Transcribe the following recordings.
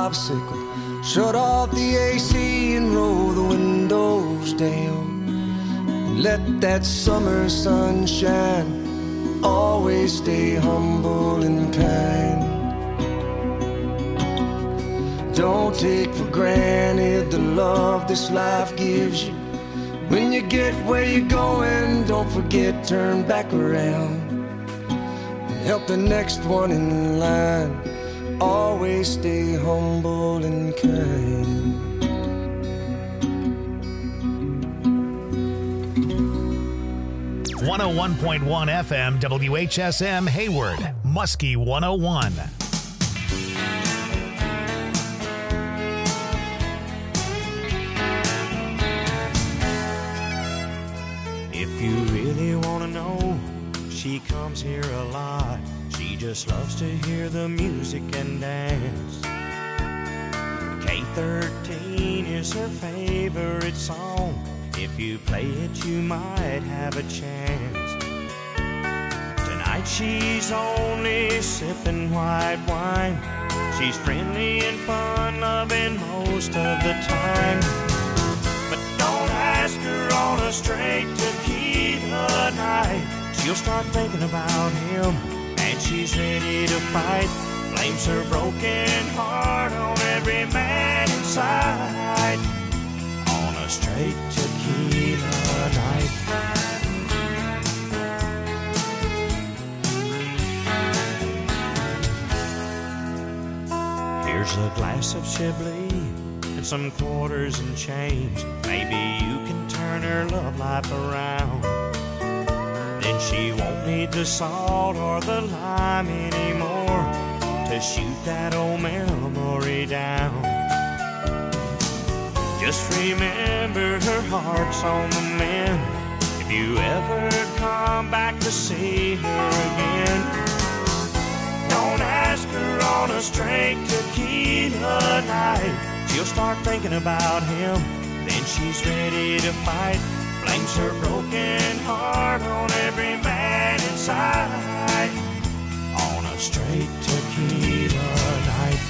popsicle, shut off the AC and roll the windows down. Let that summer sun shine, always stay humble and kind. Don't take for granted the love this life gives you. When you get where you're going, don't forget, turn back around and help the next one in line. Always stay humble and kind. .1 FM WHSM Hayward, Muskie 101. If you really want to know, she comes here a lot. She just loves to hear the music and dance. K13 is her favorite song. If you play it, you might have a chance. Tonight she's only sipping white wine. She's friendly and fun-loving most of the time. But don't ask her on a straight tequila night. She'll start thinking about him, and she's ready to fight. Blames her broken heart on every man inside. On a straight tequila night. Here's a glass of Chablis and some quarters and change. Maybe you can turn her love life around. Then she won't need the salt or the lime anymore to shoot that old memory down. Just remember her heart's on the mend. If you ever come back to see her again, don't ask her on a straight tequila night. She'll start thinking about him, then she's ready to fight. Blames her broken heart on every man inside. On a straight tequila night.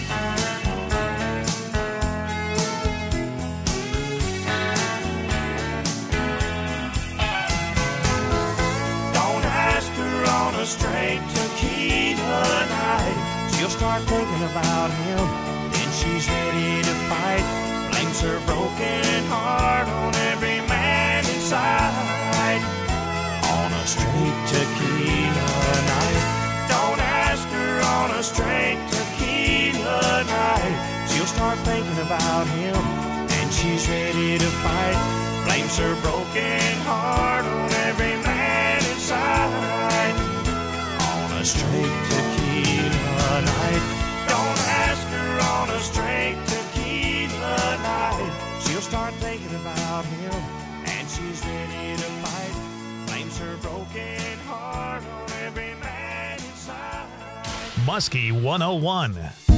Don't ask her on a straight tequila night. She'll start thinking about him, then she's ready to fight. Blames her broken heart on every man inside. On a straight tequila night. Don't ask her on a straight tequila night. She'll start thinking about him, and she's ready to fight. Blames her broken heart on every man inside. On a straight tequila night. Don't ask her on a straight tequila night. She'll start thinking about him, and she's ready to fight. Blames her broken heart on every man inside. Muskie 101.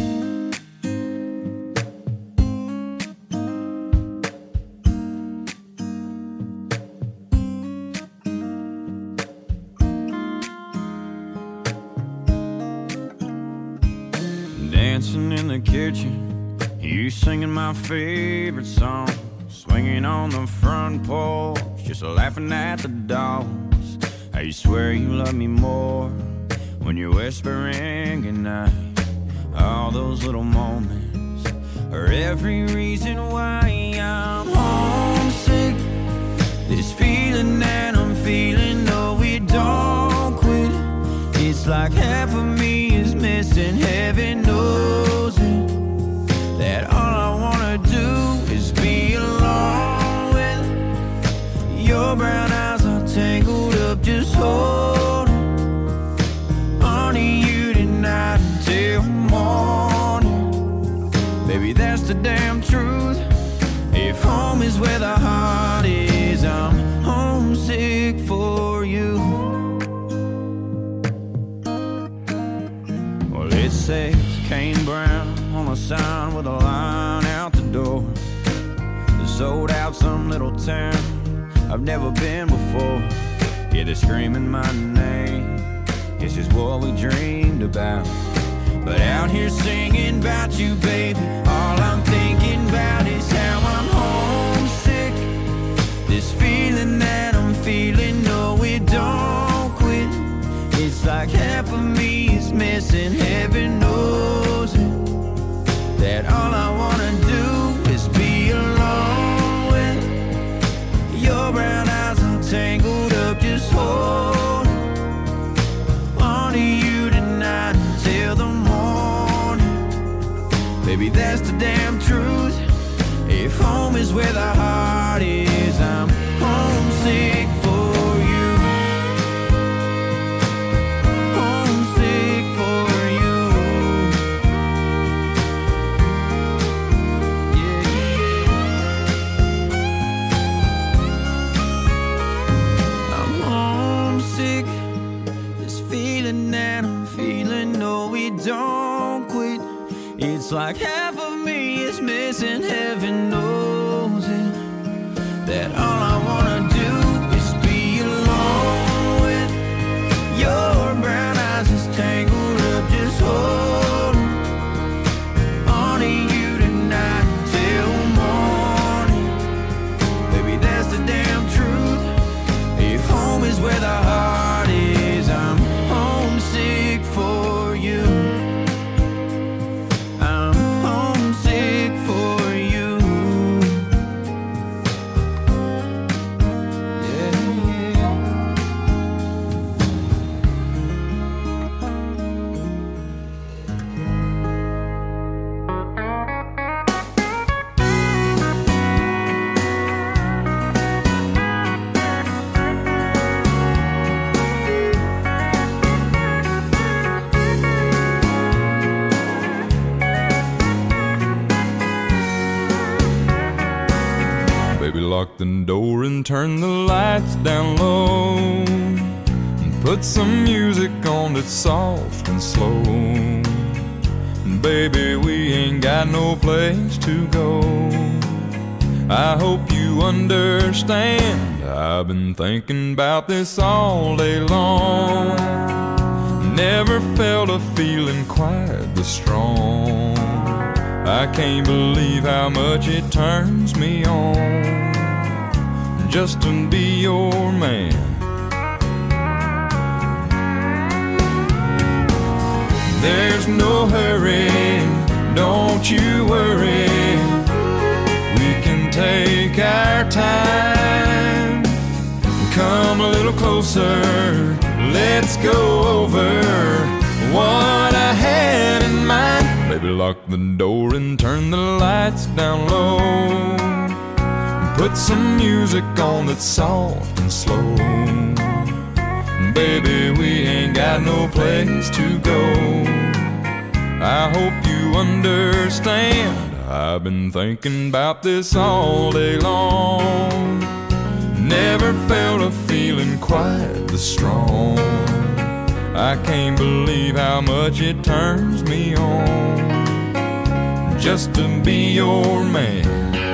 Dancing in the kitchen, you singing my favorite song, swinging on the front porch, just laughing at the dogs. I swear you love me more when you're whispering goodnight. All those little moments are every reason why I'm homesick. This feeling that I'm feeling, no, we don't quit. It's like half of me is missing, heaven knows it. That all I wanna do is be alone with your brown eyes are tangled up, just holding on to you tonight until morning. Baby, that's the damn truth. If home is where the heart is, I'm homesick for you. Well, it says Kane Brown on a sign with a line out the door. They're sold out some little town I've never been before. Yeah, they're screaming my name. This is what we dreamed about. But out here singing about you, baby, Baby, that's the damn truth. If home is where the heart is, I'm homesick for you. Homesick for you. Yeah, yeah. I'm homesick. This feeling that I'm feeling, no, we don't quit. It's like half of me is missing, heaven knows it. That all I wanna do is be alone with your brown eyes just tangled up, just holding on to you tonight till morning. Baby, that's the damn truth. If home is where the heart is, I'm homesick for you. Lock the door and turn the lights down low, and put some music on that's soft and slow. And baby, we ain't got no place to go. I hope you understand, I've been thinking about this all day long. Never felt a feeling quite this strong. I can't believe how much it turns me on just to be your man. There's no hurry, don't you worry. We can take our time. Come a little closer, let's go over what I had in mind. Baby, lock the door and turn the lights down low. Put some music on that's soft and slow. Baby, we ain't got no place to go. I hope you understand, I've been thinking about this all day long. Never felt a feeling quite this strong. I can't believe how much it turns me on just to be your man.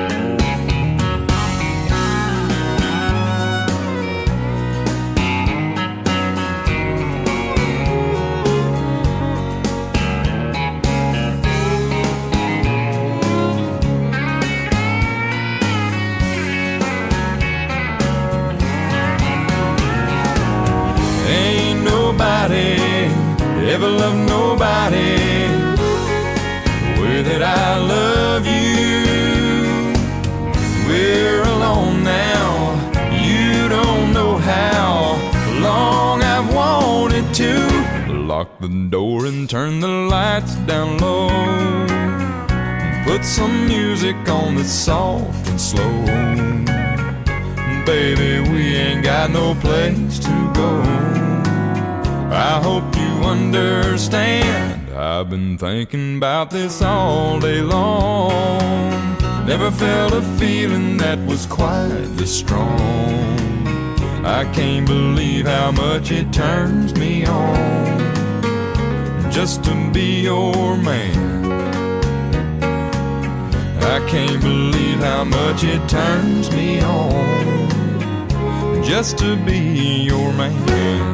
Ever loved nobody the way that I love you. We're alone now, you don't know how long I've wanted to. Lock the door and turn the lights down low. Put some music on that's soft and slow. Baby, we ain't got no place to go. I hope you understand, I've been thinking about this all day long. Never felt a feeling that was quite this strong. I can't believe how much it turns me on just to be your man. I can't believe how much it turns me on just to be your man.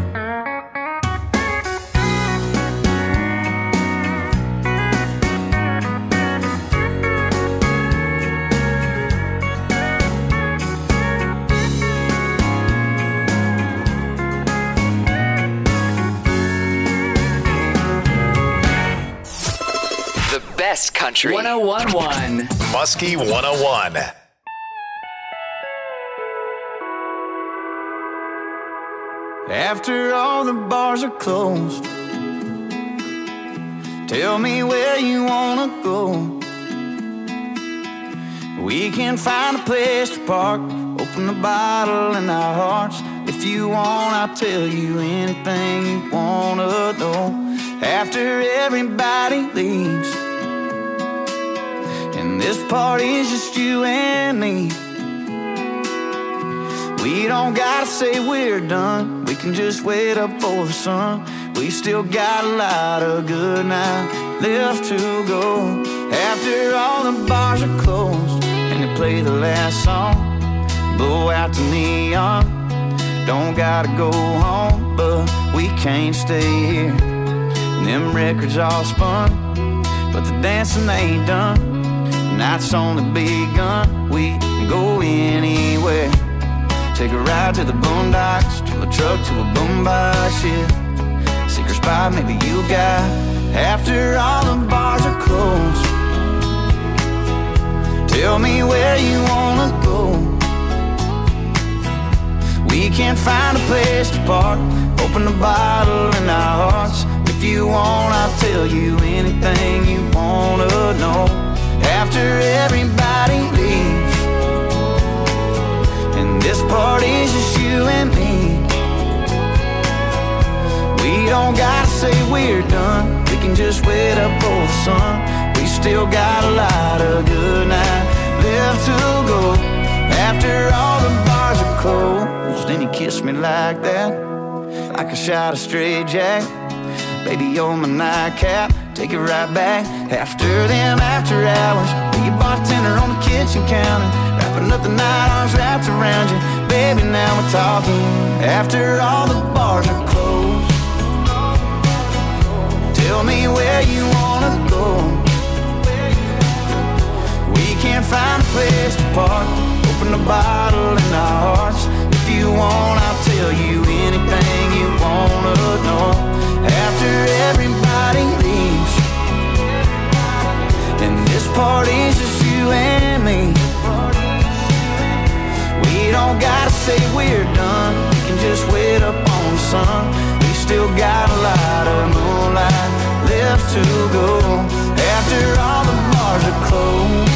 Best Country 101.1 Muskie 101. After all the bars are closed Tell me where you wanna go. We can find a place to park, open the bottle in our hearts. If you want, I'll tell you anything you wanna know. After everybody leaves, and this party's just you and me, we don't gotta say we're done. We can just wait up for the sun. We still got a lot of good night left to go. After all the bars are closed and they play the last song, blow out the neon. Don't gotta go home, but we can't stay here. And them records all spun, but the dancing ain't done. The night's only begun. We can go anywhere. Take a ride to the boondocks, to a truck, to a boombox, yeah. Secret spot maybe you got. After all the bars are closed, tell me where you wanna go. We can find a place to park, open the bottle in our hearts. If you want, I'll tell you anything you wanna know. After everybody leaves, and this party's just you and me, we don't gotta say we're done. We can just wait up for the sun. We still got a lot of good night left to go. After all the bars are closed, and you kiss me like that, like a shot of straight jack. Baby, you're my nightcap, take it right back. After them after hours, be a bartender on the kitchen counter, wrapping up the night, arms wrapped around you. Baby, now we're talking. After all the bars are closed, tell me where you wanna go. We can't find a place to park, open the bottle in our hearts. If you want, I'll tell you anything you wanna know. After everybody leaves, and this party's just you and me, we don't gotta say we're done. We can just wait up on the sun. We still got a lot of moonlight left to go. After all the bars are closed,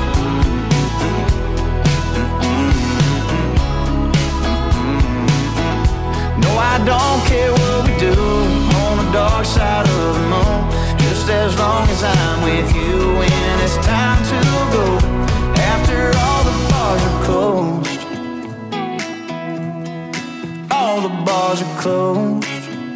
I don't care what we do on the dark side of the moon, just as long as I'm with you when it's time to go. After all the bars are closed, all the bars are closed.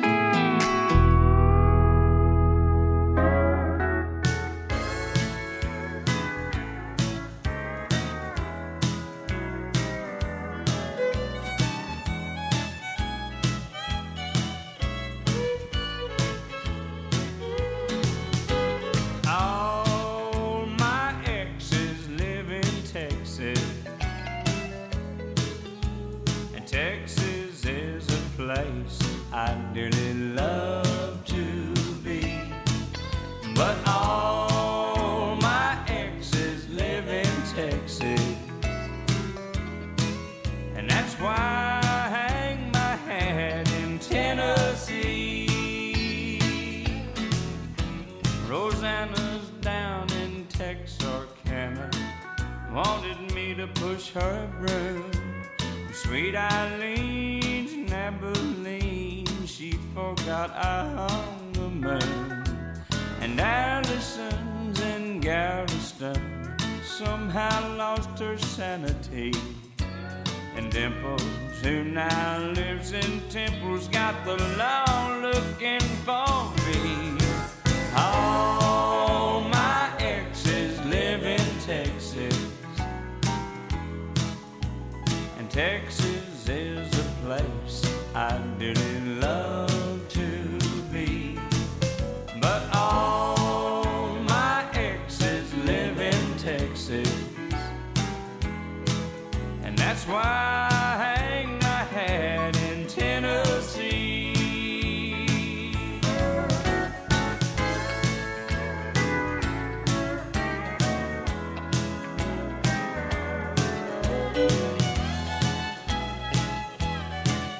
And Dimples, who now lives in Temple's got the law looking for me. All my exes live in Texas, and Texas is a place I dearly love to be. But all my exes live in Texas, and that's why I hang my hat in Tennessee.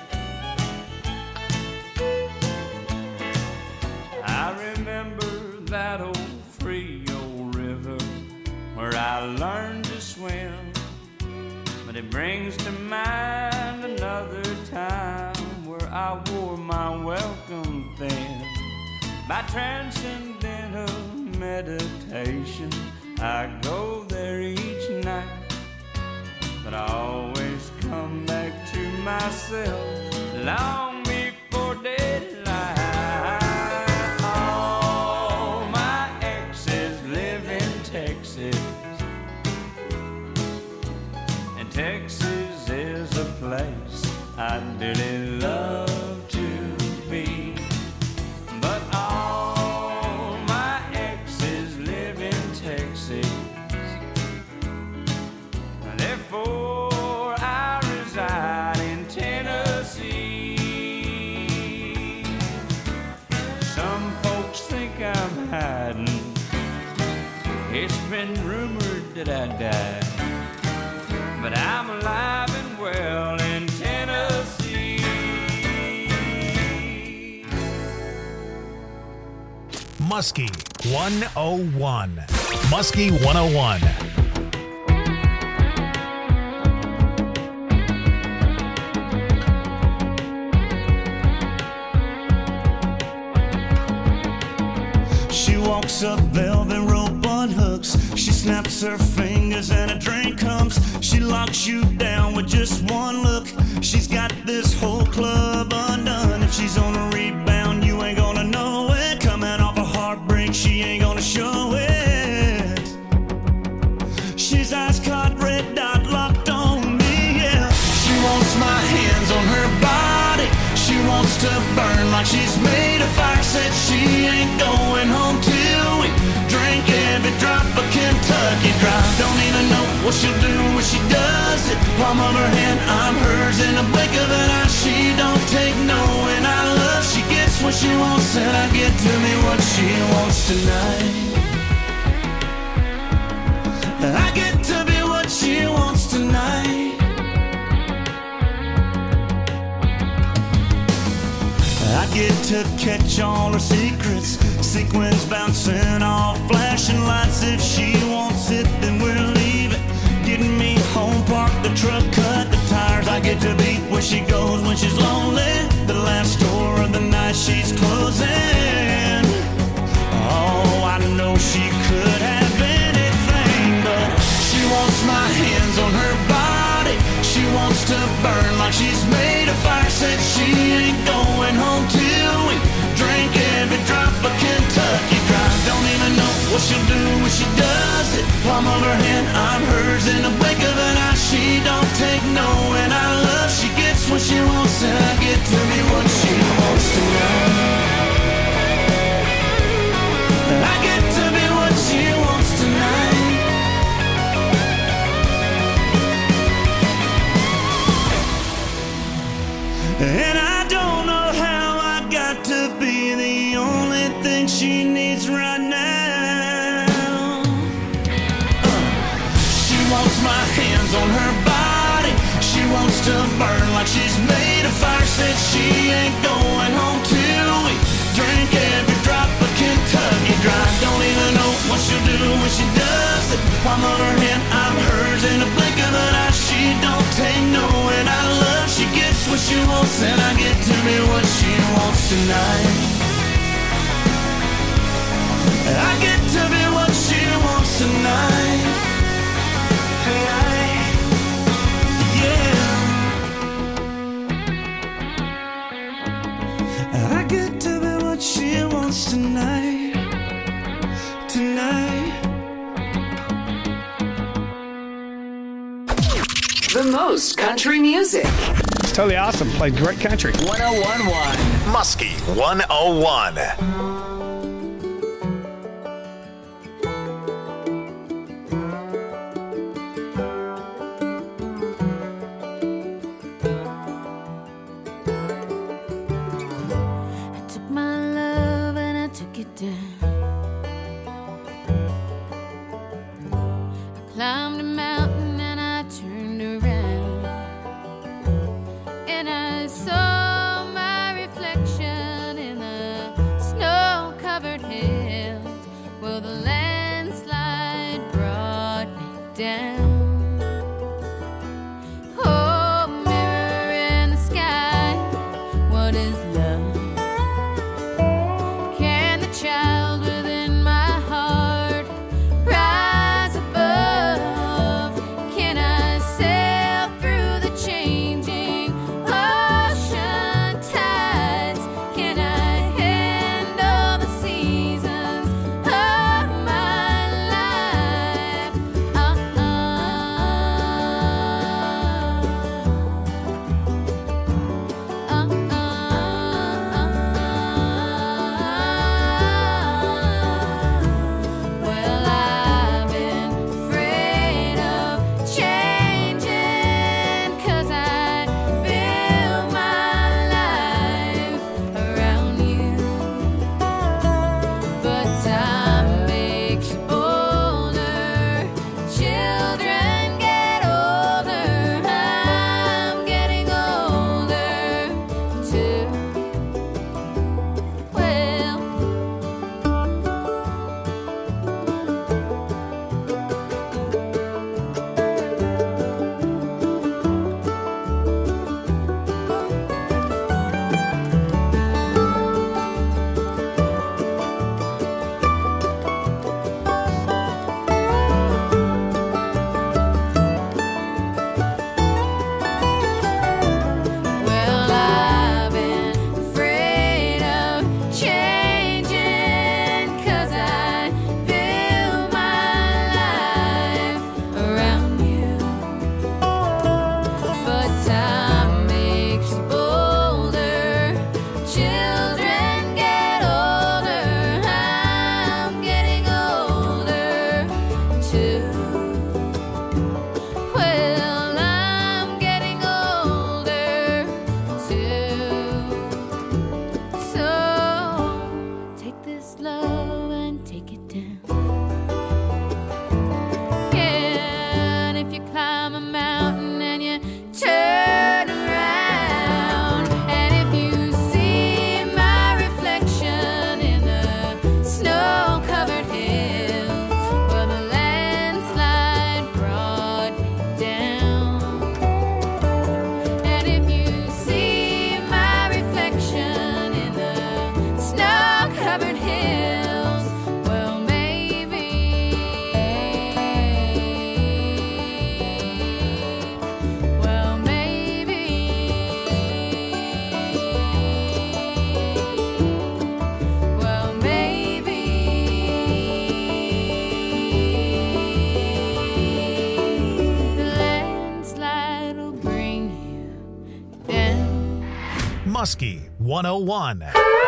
I remember I learned to swim, but it brings to mind another time where I wore my welcome thin. By transcendental meditation, I go there each night, but I always come back to myself long before daylight. All my exes live in Texas, and Texas is a place I dearly love to be. But all my exes live in Texas, therefore I reside in Tennessee. Some folks think I'm hiding, it's been rumored that I died, but I'm alive and well in Tennessee. Muskie 101. Muskie 101. She walks up velvet rope on hooks. She snaps her fingers and a drink comes. She locks you down with just one look. She's got this whole club undone. If she's on a rebound, you ain't gonna know it. Coming off a heartbreak, she ain't gonna show it. She's ice cold, red dot locked on me, yeah. She wants my hands on her body. She wants to burn like she's made of fire. Said she ain't going home till we drink every drop of Kentucky Dry. Don't even know what she'll do when she does it. Palm of her hand, I'm hers in a blink of an eye. She don't take no, and I love. She gets what she wants, and I get to me what she wants tonight. I get to be what she wants tonight. I get to catch all her secrets. Sequins bouncing off flashing lights. If she wants it, then we'll leave it. Getting me home, park the truck, cut the tires. I get to be where she goes when she's lonely. The last store of the night she's closing. Oh, I know she could have anything, but she wants my hands on her body. She wants to burn like she's made of fire. Said she ain't going home till we drink every drop of Kentucky Dry. Don't even know what she'll do when she does it. Palm of her hand, I'm hers in a blink of an eye. She don't take no, and I love. She gets what she wants, and I get to be what she wants tonight. I get to be what she wants tonight. And I don't know how I got to be the only thing she needs right now. She wants my hands on her body. She wants to burn like she's made of fire. Said she ain't going home till we drink every drop of Kentucky Dry. Don't even know what she'll do when she does it. Palm of her hand, I'm hers in a blink of an eye. She don't take no, and I love. She gets what she wants, and I get to be what she wants tonight. I get to be what she wants tonight. Yeah. I get to be what she wants tonight. Tonight. The most country music. It's totally awesome. Played great country. 101.1. Muskie 101. I took my love and I took it down. I climbed a mountain and I turned around, and I saw my reflection in the snow-covered hills. Well, the landslide brought me down. Oh, mirror in the sky, what is love? Can the child within my heart rise above? Can I sail through the changing ocean tides? Can I handle the seasons of my life? Well, I've been afraid of changing, 'cause I built my life around you. But time makes you older, children get older, I'm getting older too. Well, well, I've been afraid of changing, 'cause I built my life around you. But time makes you older, children get older, I'm getting older too. Well, I'm getting older too. So take this love and take it down. Yeah, and if you climb a mountain and you turn around, and if you see my reflection in the snow-covered hills, well, the landslide brought me down. And if you see my reflection in the snow-covered hills, well, maybe, well, maybe, well, maybe the landslide will bring you down. Muskie 101.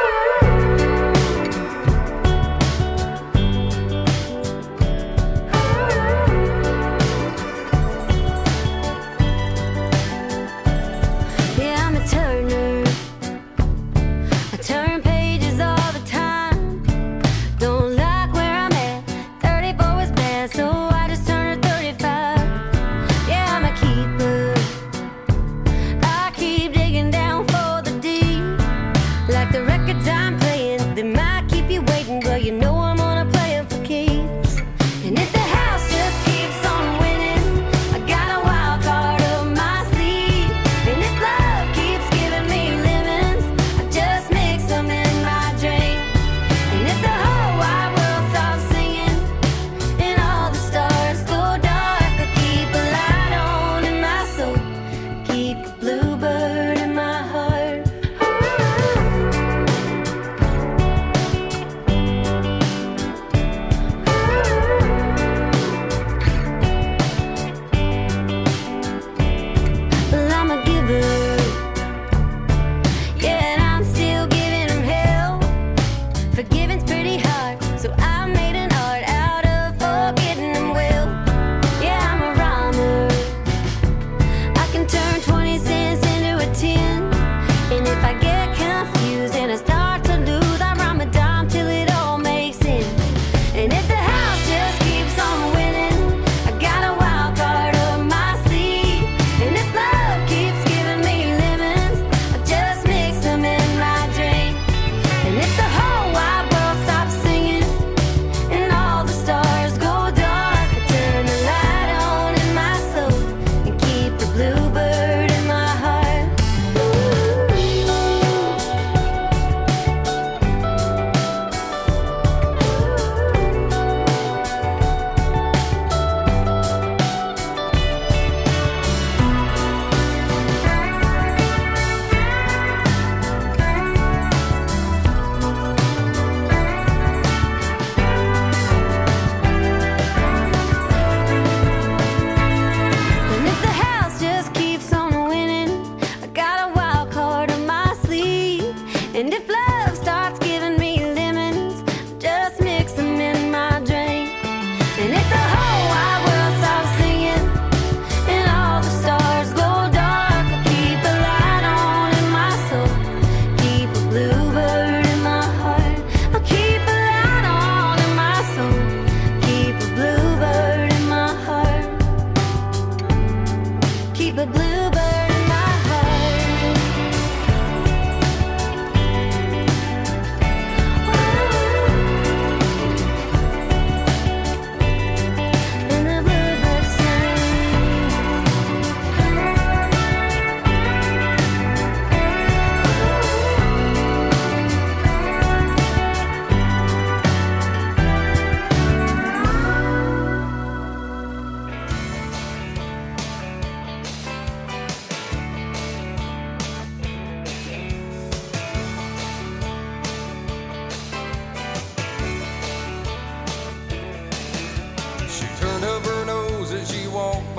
Yeah, I'm a turner. I turn pages all the time. Don't like where I'm at. 34 was bad, so I just turned 35. Yeah, I'm a keeper. I keep digging down for the deep, like the record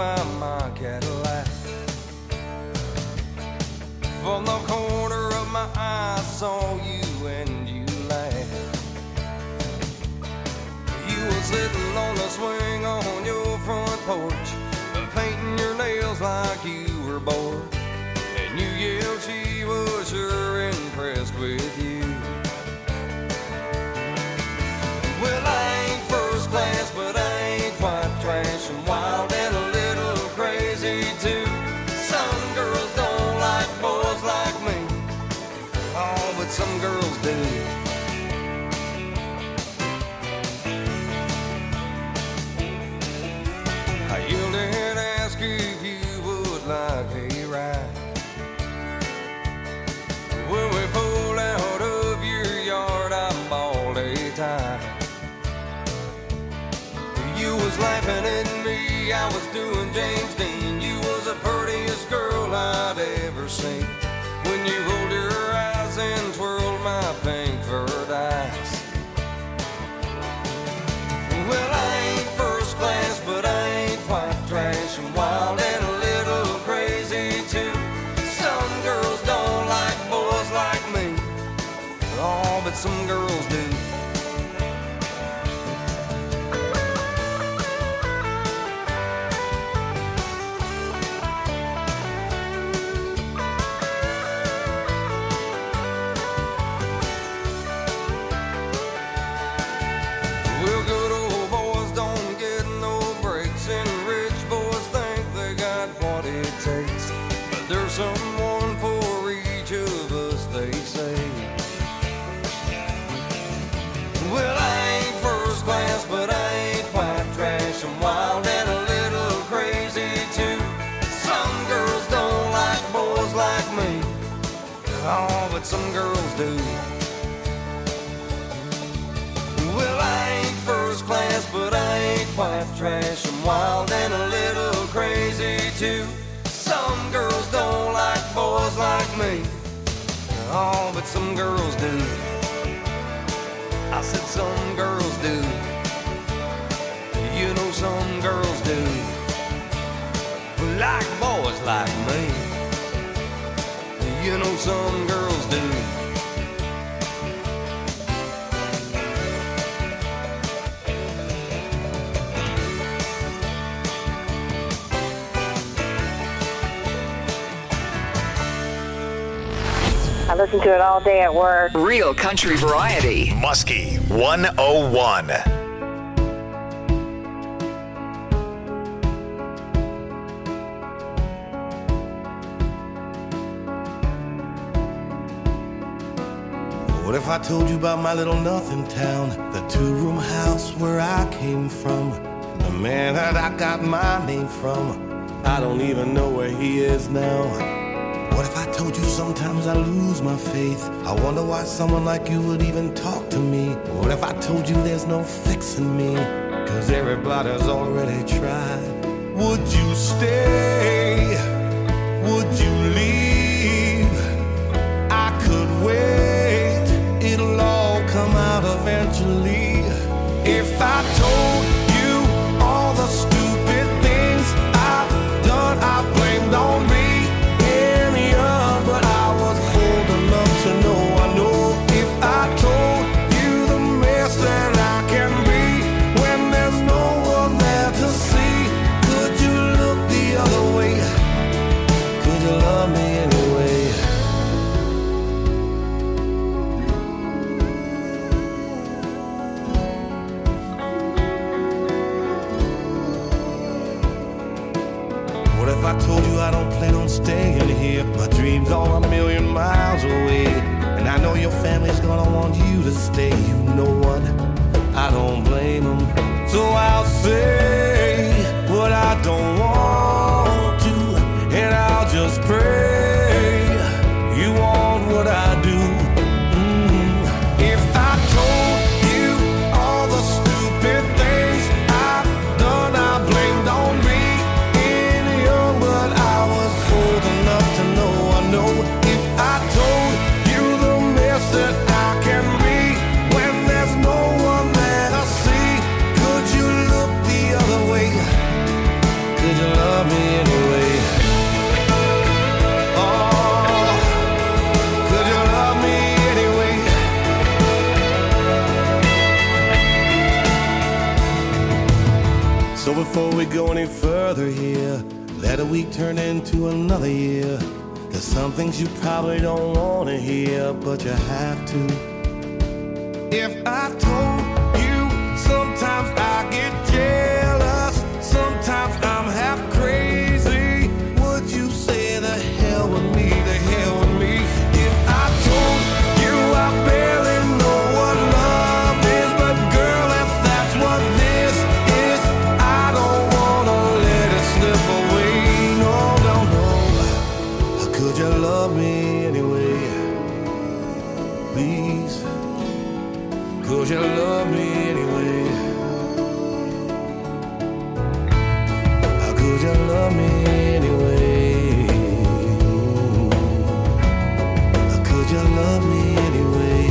by my Cadillac. From the corner of my eye, I saw you and you laughed. You were sitting on the swing on your front porch, painting your nails like you were bored. And you yelled she was sure impressed with you. Well, I ain't first class, but I ain't quite trash. I'm wild and a little crazy too. Some girls don't like boys like me. Oh, but some girls do. I yelled and asked if you would like a ride. When we pulled out of your yard, I bawled a tie. You was laughing at me, I was doing James Dean. You was the prettiest girl I'd ever seen. When you rolled your eyes and twirled my pink furred eyes. Well, I ain't first class, but I ain't quite trash. I'm wild and a little crazy too. Some girls don't like boys like me. Oh, but some girls do. Someone for each of us, they say. Well, I ain't first class, but I ain't quite trash. I'm wild and a little crazy too. Some girls don't like boys like me. Oh, but some girls do. Well, I ain't first class, but I ain't quite trash. I'm wild and a little crazy too. Some girls don't like boys like me. Oh, but some girls do. I said some girls do. You know some girls do. Like boys like me. You know some girls do. I listen to it all day at work. Real country variety. Muskie 101. What if I told you about my little nothing town, the two-room house where I came from, the man that I got my name from? I don't even know where he is now. What if I told you sometimes I lose my faith? I wonder why someone like you would even talk to me. What if I told you there's no fixing me, 'cause everybody's already tried? Would you stay? Would you leave? I could wait, it'll all come out eventually. If I told you all the stupid things I've done, I blamed on me. But I was old enough to know, I know. If I told you the mess that I can be when there's no one there to see, could you look the other way? Could you love me anyway? What if I told you I don't plan on staying here? My dreams are a million miles away, and I know your family's gonna want you to stay. You know what? I don't blame them. So I'll say what I don't want to, and I'll just pray you want what I do. If I told you all the stupid things I've done, I blamed on me. But I was old enough to know, I know. If I told you the mess that I can be when there's no one there to see, could you look the other way? Could you love Before we go any further here, let a week turn into another year. There's some things you probably don't want to hear, but you have to. If I told you, sometimes I get jealous, sometimes I'm half crazy, would you say the hell with me, the hell with me? If I told you I barely know what love is, but girl, if that's what this is, I don't wanna let it slip away. No, no, no. How could you love me anyway? Please, could you love me anyway? How could you love me anyway? How could you love me anyway?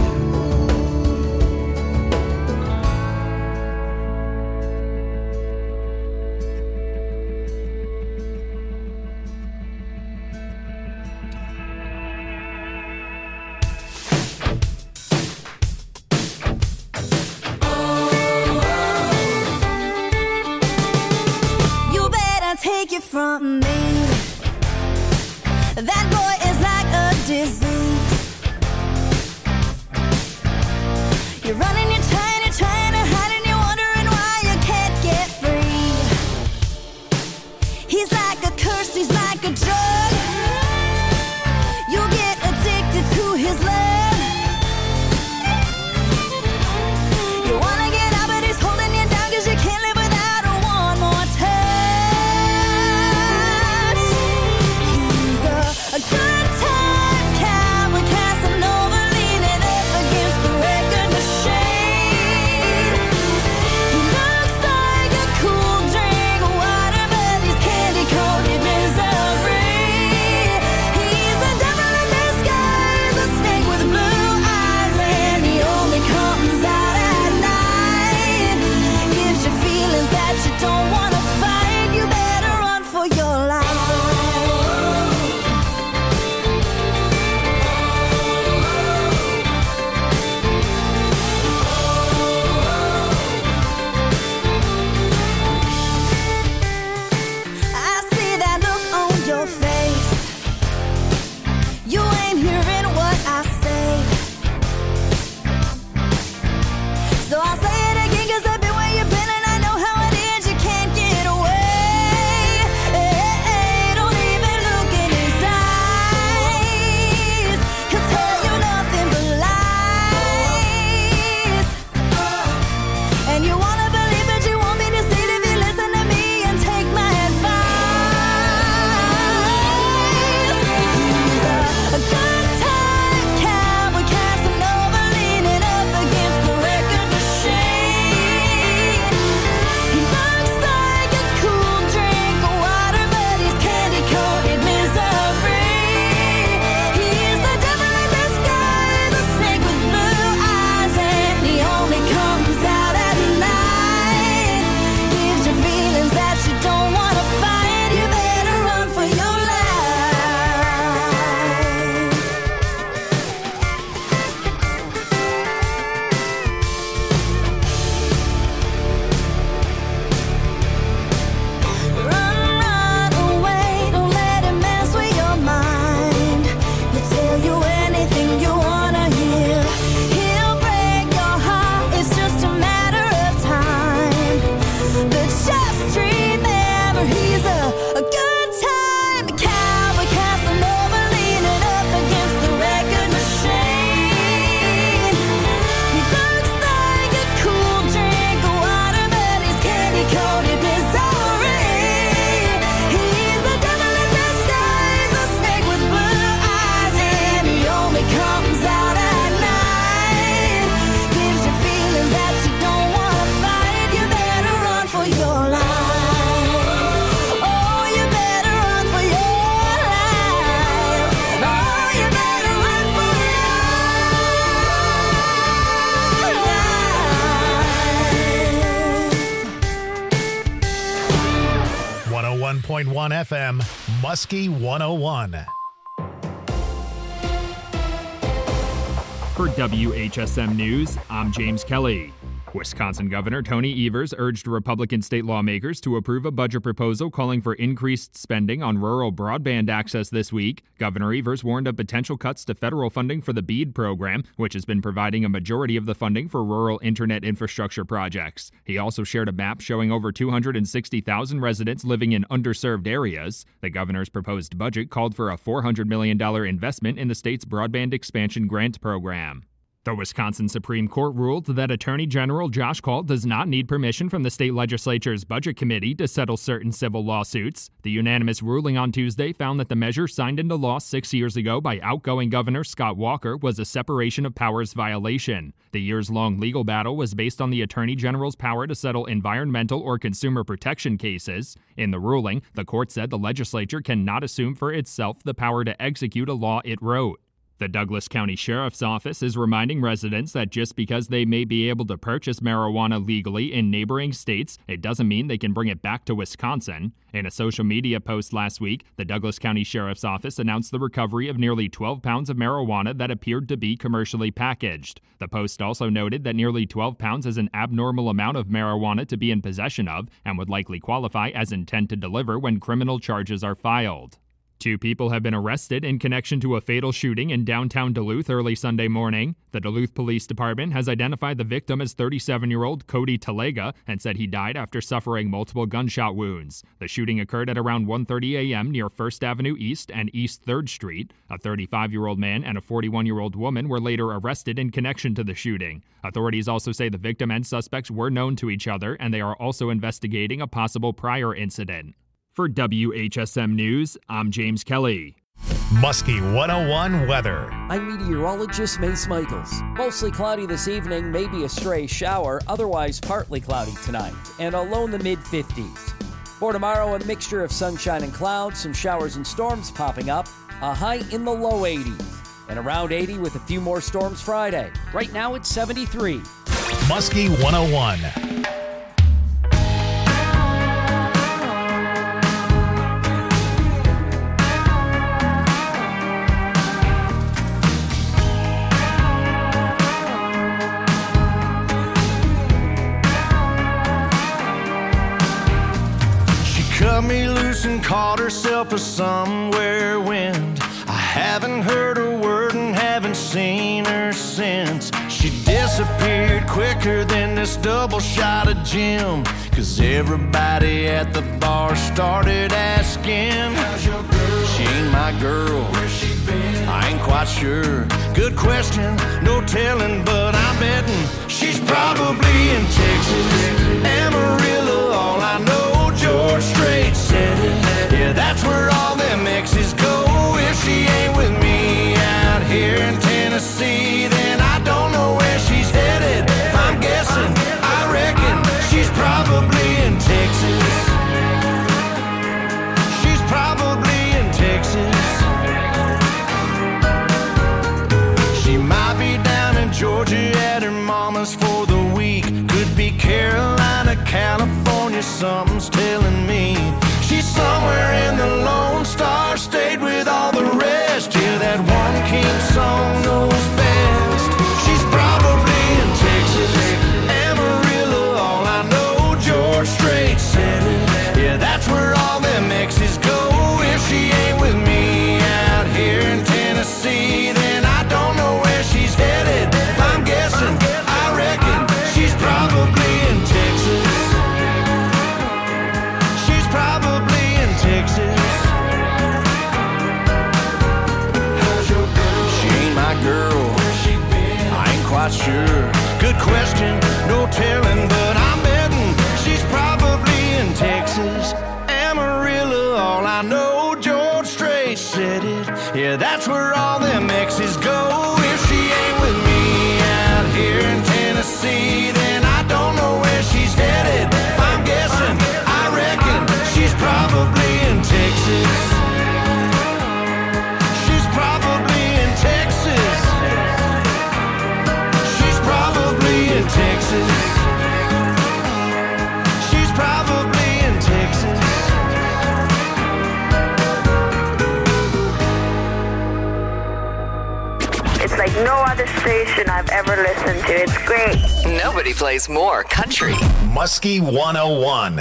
You better take it from me. That boy is like a disease. You're running, you're trying to hide, and you're wondering why you can't get free. He's like a curse, he's like a drug. You get addicted to his love. You wanna get out, but he's holding you down, 'cause you can't live without one more touch. He's a good time cowboy, Casanova, leaning up against the record machine. He looks like a cool drink of water, but he's candy-coated misery. He's the devil in disguise, a snake with blue eyes, and he only comes out at night. Gives you feelings that you don't want to fight. You better run for your life. I see that look on your face. You ain't hearing what I say. So I'll say it again, 'cause I've been where you've been, and I know how it is. You can't get away. Don't even look in his eyes. He'll tell you nothing but lies. And you wanna believe, but you won't be deceived if you listen to me and take my advice. He's a good time cowboy, Casanova, leaning up against the record machine. He looks like a cool drink of water, but he's candy-coated misery. He's the devil in disguise, a snake with blue eyes, and he only comes out at night. Gives you feelings that you don't want to fight. You better run for your life. Run away, don't let him mess with your mind. He'll tell you anything you wanna hear. He'll break your heart, it's just a matter of time. But just remember, he's a good time cowboy, Casanova, leaning up against the record machine. He looks like a cool drink of water, but he's candy-coated misery. He's the devil in disguise, a snake with blue eyes, and he only comes out at night. Gives you feelings that you don't want to fight. You better run for your life. Oh, you better run for your life. Oh, you better run for your life. 101.1 FM, Muskie 101. For WHSM News, I'm James Kelly. Wisconsin Governor Tony Evers urged Republican state lawmakers to approve a budget proposal calling for increased spending on rural broadband access this week. Governor Evers warned of potential cuts to federal funding for the BEAD program, which has been providing a majority of the funding for rural internet infrastructure projects. He also shared a map showing over 260,000 residents living in underserved areas. The governor's proposed budget called for a $400 million investment in the state's broadband expansion grant program. The Wisconsin Supreme Court ruled that Attorney General Josh Kaul does not need permission from the state legislature's Budget Committee to settle certain civil lawsuits. The unanimous ruling on Tuesday found that the measure signed into law 6 years ago by outgoing Governor Scott Walker was a separation of powers violation. The years-long legal battle was based on the Attorney General's power to settle environmental or consumer protection cases. In the ruling, the court said the legislature cannot assume for itself the power to execute a law it wrote. The Douglas County Sheriff's Office is reminding residents that just because they may be able to purchase marijuana legally in neighboring states, it doesn't mean they can bring it back to Wisconsin. In a social media post last week, the Douglas County Sheriff's Office announced the recovery of nearly 12 pounds of marijuana that appeared to be commercially packaged. The post also noted that nearly 12 pounds is an abnormal amount of marijuana to be in possession of and would likely qualify as intent to deliver when criminal charges are filed. 2 people have been arrested in connection to a fatal shooting in downtown Duluth early Sunday morning. The Duluth Police Department has identified the victim as 37-year-old Cody Talega and said he died after suffering multiple gunshot wounds. The shooting occurred at around 1:30 a.m. near 1st Avenue East and East 3rd Street. A 35-year-old man and a 41-year-old woman were later arrested in connection to the shooting. Authorities also say the victim and suspects were known to each other, and they are also investigating a possible prior incident. For WHSM News, I'm James Kelly. Muskie 101 weather. I'm meteorologist Mace Michaels. Mostly cloudy this evening, maybe a stray shower, otherwise partly cloudy tonight, and a low in the mid-50s. For tomorrow, a mixture of sunshine and clouds, some showers and storms popping up, a high in the low 80s, and around 80 with a few more storms Friday. Right now, it's 73. Muskie 101. Cut me loose and caught herself a somewhere wind. I haven't heard a word and haven't seen her since. She disappeared quicker than this double shot of gin. Cause everybody at the bar started asking, how's your girl? She ain't my girl. Where's she been? I ain't quite sure. Good question, no telling, but I'm betting she's probably in Texas. Amarillo, all I know, George Strait said it. Yeah, that's where all them exes go. If she ain't with me out here in Tennessee, then I don't know where she's headed. If I'm guessing, I reckon she's probably in Texas. She's probably in Texas. She might be down in Georgia at her mama's for the week. Could be Carolina, California, something's telling me. She's somewhere in the Lone Star State with all the rest. Yeah, that one king song knows best. She's probably in Texas. Amarillo, all I know, George Strait said it. Yeah, that's where all them exes go. If she ain't with me out here in Tennessee, then I don't know where she's headed. If I'm guessing, I reckon she's probably in Texas. She's probably in Texas. How's your girl? She ain't my girl. Where's she been? I ain't quite sure. Good question, no telling, but I'm betting she's probably in Texas. Amarillo, all I know, George Strait said it. Yeah, that's where all them exes go. If she ain't with me out here in Tennessee, then I don't know where she's headed. If I'm guessing, I reckon she's probably in Texas. She's probably in Texas. She's probably in Texas. She's probably in Texas. station I've ever listened to. It's great. Nobody plays more country. Muskie 101.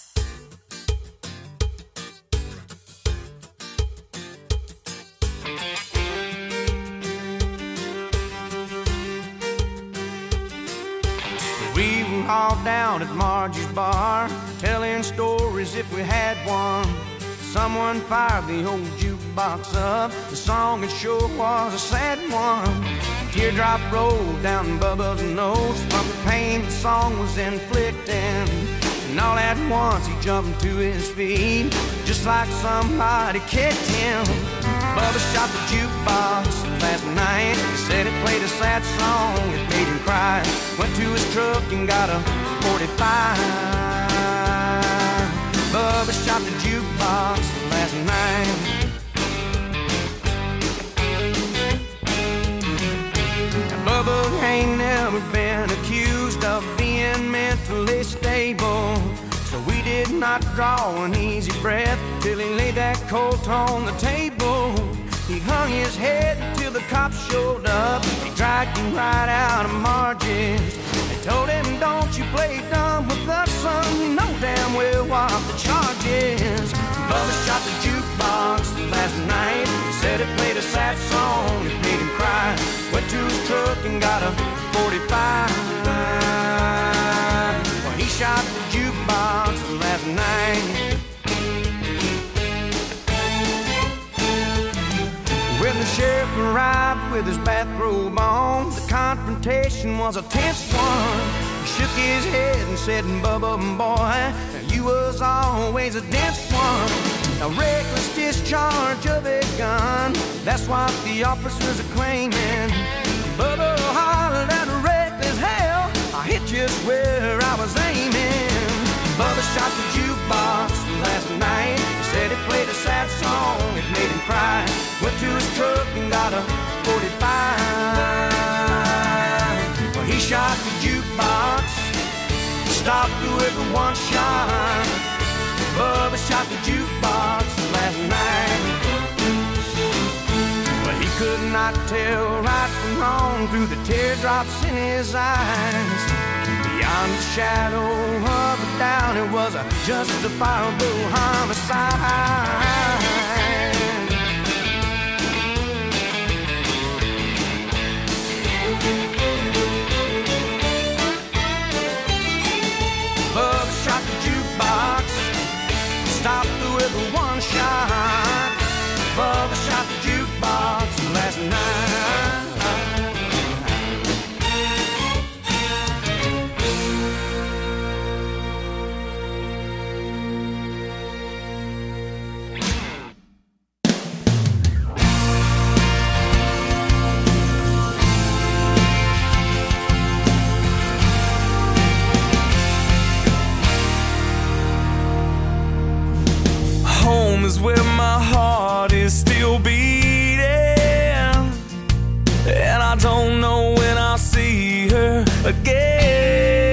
We were all down at Margie's bar, telling stories if we had one. Someone fired the old jukebox up. The song it sure was a sad one. A teardrop rolled down Bubba's nose from the pain the song was inflicting. And all at once he jumped to his feet, just like somebody kicked him. Bubba shot the jukebox last night. He said it played a sad song, it made him cry. Went to his truck and got a 45. Bubba shot the jukebox last night. Now, Bubba ain't never been accused of being mentally stable, so we did not draw an easy breath till he laid that colt on the table. He hung his head till the cops showed up. He dragged him right out of Margie's. They told him, don't you play dumb with us, son. You know damn well what the charge is. Bubba shot the jukebox last night. He said it played a sad song, it made him cry. Went to his truck and got a 45. Well, he shot the jukebox last night. When the sheriff arrived with his bathrobe on, the confrontation was a tense one. He shook his head and said, Bubba, boy, you was always a dense one. A reckless discharge of a gun, that's what the officers are claiming. Bubba hollered at a reckless hell, I hit just where I was aiming. Bubba shot the jukebox last night. He said it played a sad song, it made him cry. Went to his truck and got a 45. Well, he shot the jukebox, stopped through everyone shot. Bubba shot the jukebox last night. Well, he could not tell right from wrong through the teardrops in his eyes. Beyond the shadow of a doubt, it was a justifiable homicide. Bubba shot the jukebox, stopped through every one shot. Bubba shot the jukebox last night. Is where my heart is still beating, and I don't know when I'll see her again.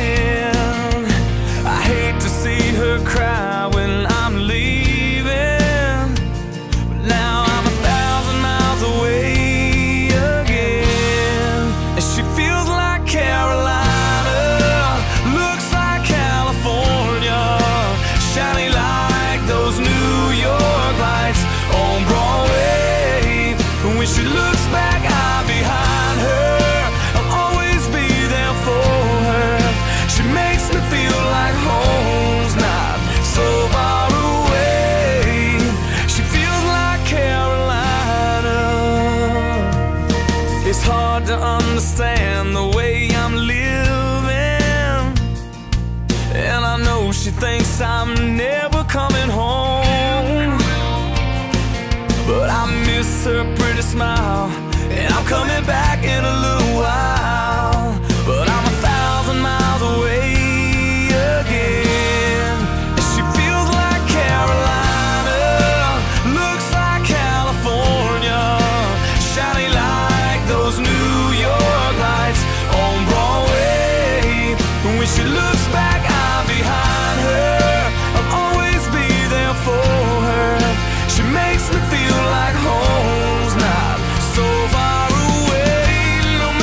I hate to see her cry when I'm leaving, but now I'm 1,000 miles away again, and she feels like Carolina, looks like California, shining like those New York lights on Broadway. When she looks back, I'm behind her. I'll always be there for her. She makes me feel like home's not so far away. She feels like Carolina. It's hard to understand the way I'm living, and I know she thinks I'm never coming home, but I miss her pretty smile, and I'm coming back in a little while. But I'm 1,000 miles away again, and she feels like Carolina, looks like California, shining like those New York lights on Broadway. When she looks back, I'm behind her. I'll always be there for her. She makes me feel like home's not so far away. No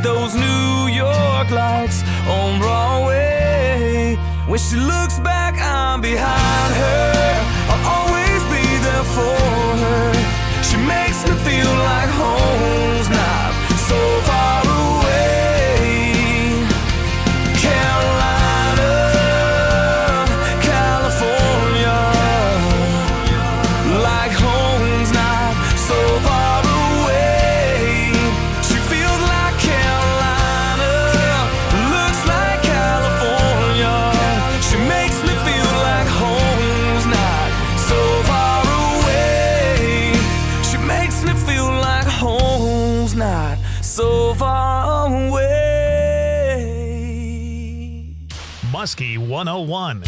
those New York lights on Broadway. When she looks back, I'm behind her. I'll always be there for her. She makes me feel like home's not so far away. Carolina, California, like home's not so far away. She feels like Carolina, looks like California. She makes me feel like home's not so far away. She makes me feel like home's not so far away. Muskie 101.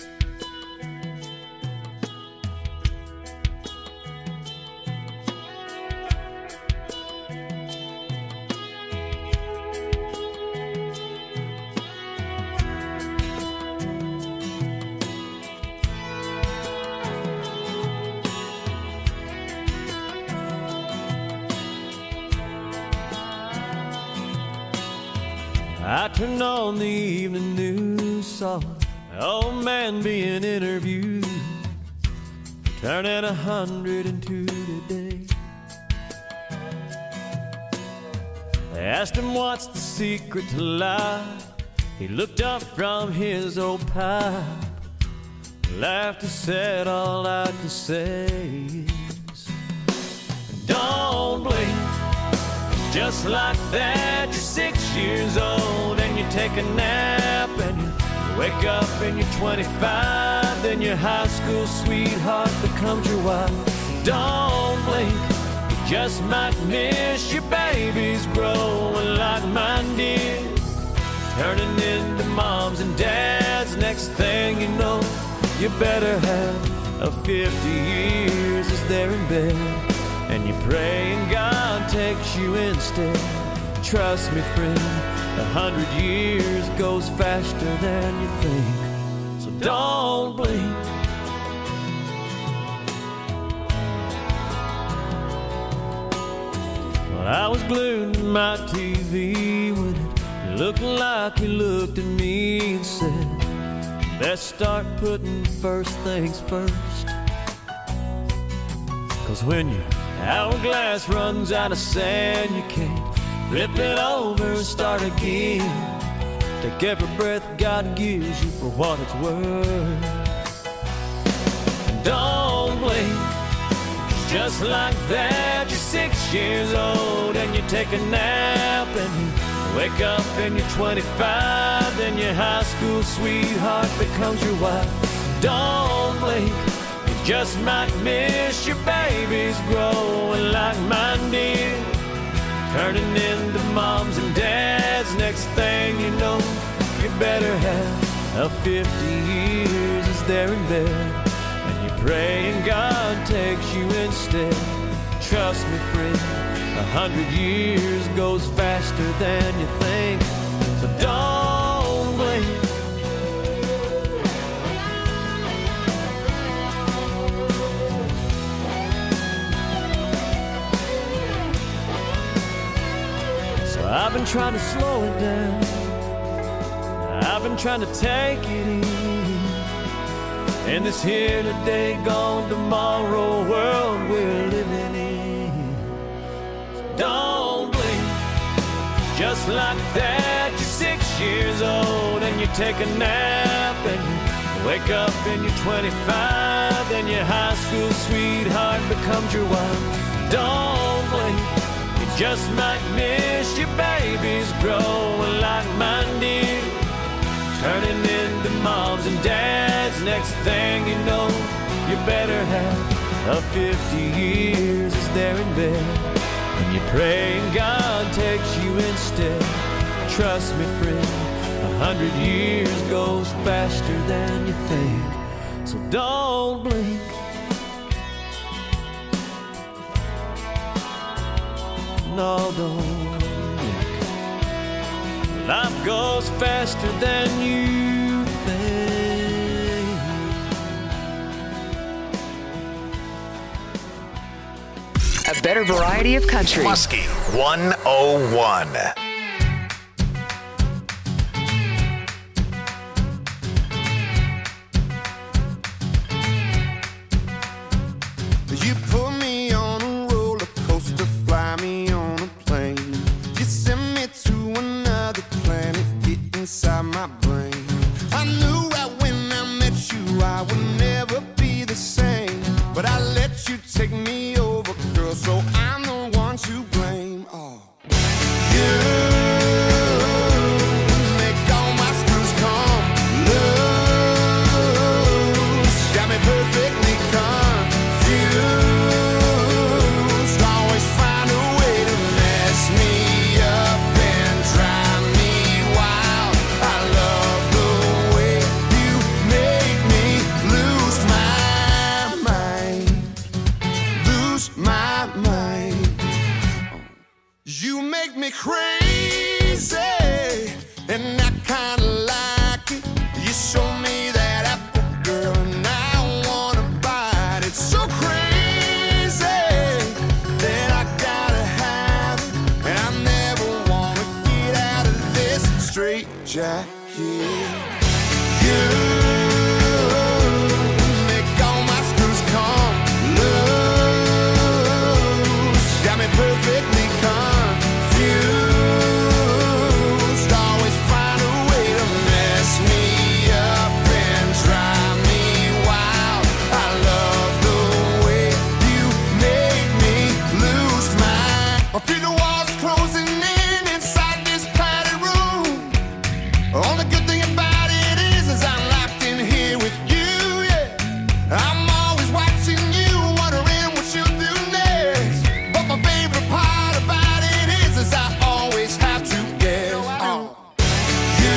I turned on the evening news, saw an old man being interviewed, turning 102 today. They asked him what's the secret to life. He looked up from his old pipe, laughed and said, all I can say is, don't blink. Just like that, you're 6 years old and you take a nap and you wake up and you're 25. Then your high school sweetheart becomes your wife. Don't blink, you just might miss your babies growing like mine did, turning into moms and dads. Next thing you know, you better have a 50 years as they're in bed, and you pray and God takes you instead. Trust me, friend, 100 years goes faster than you think. So don't blink. Well, I was glued to my TV when it looked like he looked at me and said, best start putting first things first. 'Cause when your hourglass runs out of sand, you can't flip it over and start again. Take every breath God gives you for what it's worth. Don't blink, 'cause just like that, you're 6 years old and you take a nap and you wake up and you're 25. Then your high school sweetheart becomes your wife. Don't blink, just might miss your babies growing like mine did, turning into moms and dads. Next thing you know, you better have a 50 years as they're in bed, and you pray and God takes you instead. Trust me, friend, 100 years goes faster than you think. So don't blink. I've been trying to slow it down, I've been trying to take it easy, in this here today, gone tomorrow world we're living in. Don't blink, just like that, you're 6 years old and you take a nap and you wake up and you're 25. Then your high school sweetheart becomes your wife. Don't blink, just might miss your babies growing like mine did, turning into moms and dads. Next thing you know, you better have a 50 years as they're in bed, and you pray and God takes you instead. Trust me, friend, 100 years goes faster than you think. So don't blink. No, don't blink. Life goes faster than you think. A better variety of country. Muskie 101. straight jacket. You make all my screws come loose. Got me perfectly confused. Always find a way to mess me up and drive me wild. I love the way you make me lose my. I feel the walls closing in inside this padded room. Only good thing about it is I'm locked in here with you, yeah. I'm always watching you, wondering what you'll do next. But my favorite part about it is I always have to guess. You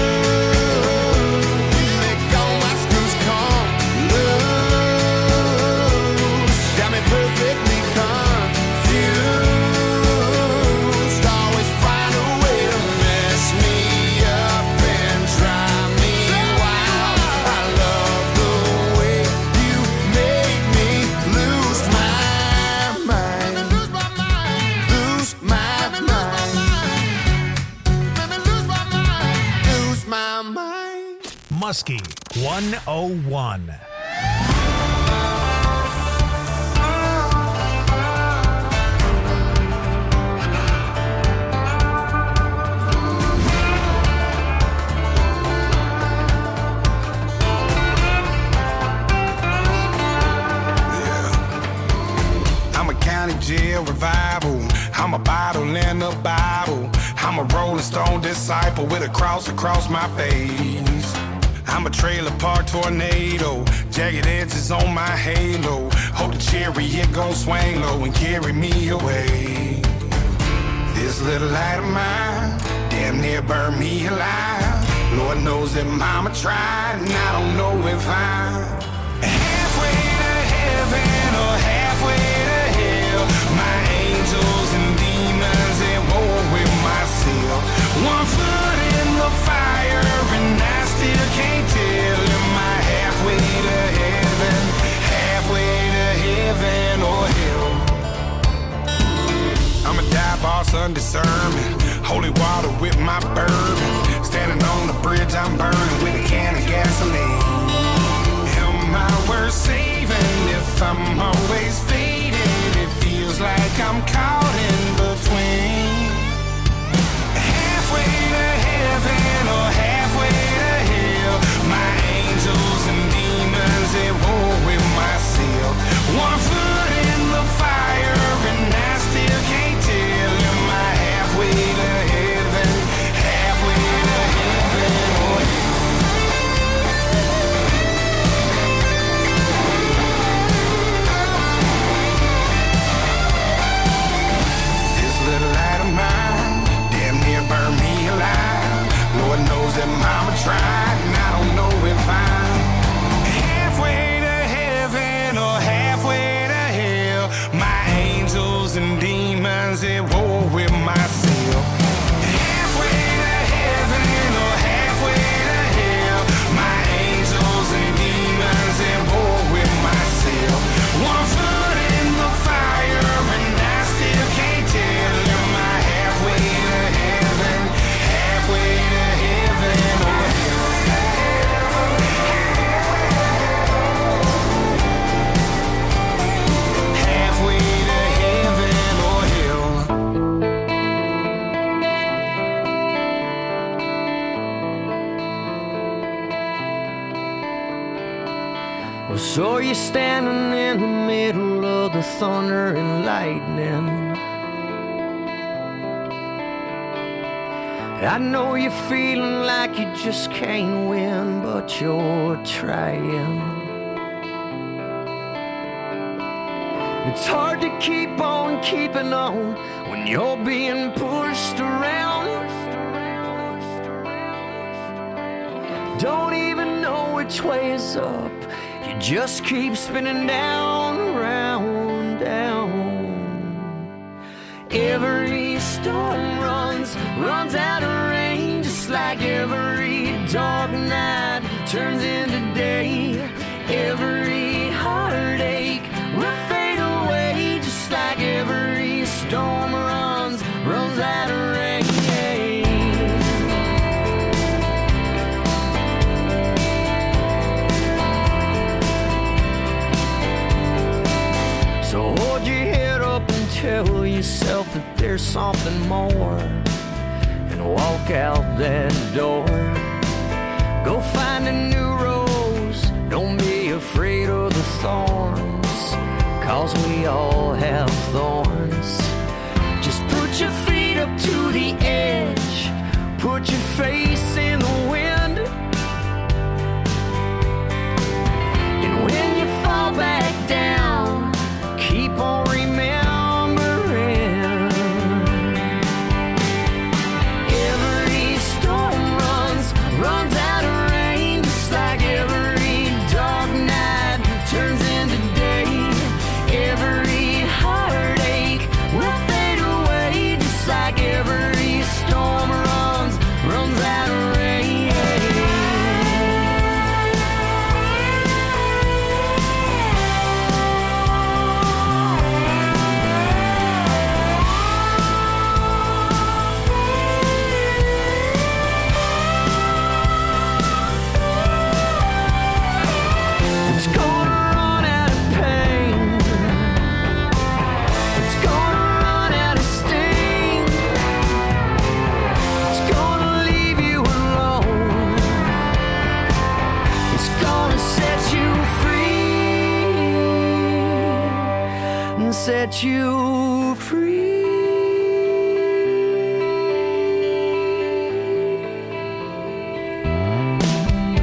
make all my screws come loose. Got me perfectly confused. Always find a way to mess me up and drive me wild. I love the way you make me lose my mind. Lose my mind. Lose my mind. Lose my mind. Muskie 101. I'm a county jail revival. I'm a bottle in the Bible. I'm a Rolling Stone disciple with a cross across my face. I'm a trailer park tornado, jagged edges on my halo. Hope the chariot gon' swing low and carry me away. This little light of mine damn near burned me alive. Lord knows that mama tried, and I don't know if I'm halfway to heaven or halfway to hell. My angels and demons at war with myself. One foot in the fire and I still can't tell. Am I halfway to heaven, halfway to heaven or hell? I'm a dive boss under sermon, holy water with my bourbon. Standing on the bridge I'm burning with a can of gasoline. Am I worth saving if I'm always fading? It feels like I'm caught in between. Halfway to heaven or halfway to hell. My angels and demons at war with myself. One foot in the fire and I still can't tell. Am I halfway to heaven, halfway to heaven or hell? This little light of mine damn near burned me alive. Lord knows that mama tried, and I don't know if I'm halfway to heaven or halfway to hell. My angels and demons at war with myself. Halfway to heaven or halfway to hell. My angels and demons at war with myself. One foot in the fire and I still can't tell. Am I halfway to heaven, halfway to heaven or hell? Halfway to heaven or hell? Well, so you're standing in the middle of the thunder and lightning. I know you're feeling like you just can't win, but you're trying. It's hard to keep on keeping on when you're being pushed around. Don't even know which way is up. You just keep spinning down, round, down. Every storm runs out of rain, just like every dark night turns into day. Every heartache will fade away, just like every storm runs out of rain. something more and walk out that door. Go find a new rose, don't be afraid of the thorns, 'cause we all have thorns. Just put your feet up to the edge, put your face in the wind, and when you fall back down, keep on remembering. Every storm runs out of rain, just like every dark night turns into day. Every heartache will fade away, just like every storm runs out of rain. It's gonna run out of pain, it's gonna run out of sting, it's gonna leave you alone, it's gonna set you free and set you free.